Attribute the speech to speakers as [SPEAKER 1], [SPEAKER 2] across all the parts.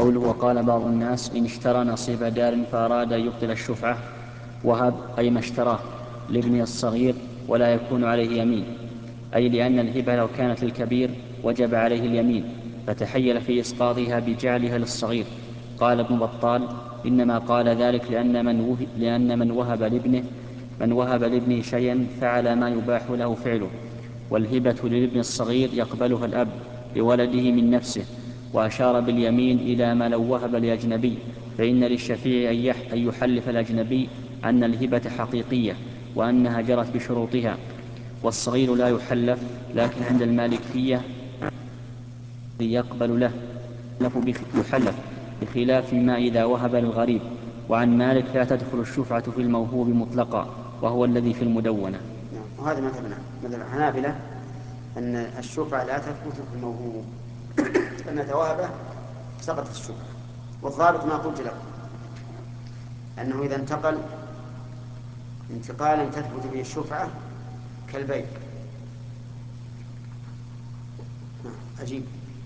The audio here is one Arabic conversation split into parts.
[SPEAKER 1] قوله وقال بعض الناس إن اشترى نصيب دار فأراد أن يبطل الشفعة وهب أي ما اشتراه لابنه الصغير ولا يكون عليه يمين، أي لأن الهبة لو كانت للكبير وجب عليه اليمين فتحيل في إسقاطها بجعلها للصغير. قال ابن بطال إنما قال ذلك لأن من وهب لابنه شيئا فعل ما يباح له فعله، والهبة للابن الصغير يقبلها الأب لولده من نفسه. وأشار باليمين إلى ما لو وهب لأجنبي، فإن للشفيع أن يحلف الأجنبي أن الهبة حقيقية وأنها جرت بشروطها، والصغير لا يحلف، لكن عند المالكية يقبل له يحلف بخلاف ما إذا وهب للغريب. وعن مالك لا تدخل الشفعة في الموهوب مطلقا، وهو الذي في المدونة.
[SPEAKER 2] وهذا مذهب الحنابلة أن الشفعة لا تثبت في الموهوب، أن توهبه سقطت الشفعة. والضابط ما قلت لكم أنه إذا انتقل انتقالا تثبت به الشفعة كالبيع. عجيب.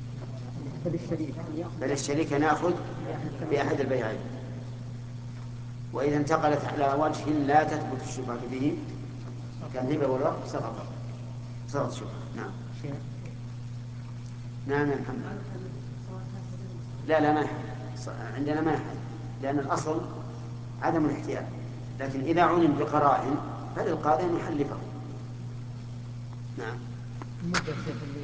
[SPEAKER 2] بل الشريك نأخذ بأحد البيعين. وإذا انتقلت على وجه لا تثبت الشفعة به كالهبة والوقف سقط الشفعة. نعم. نعم يا محمد. لا ما يحل عندنا، ما يحل، لأن الأصل عدم الاحتيال، لكن إذا علم بقرائن فللقاضي أن يحلفه. نعم.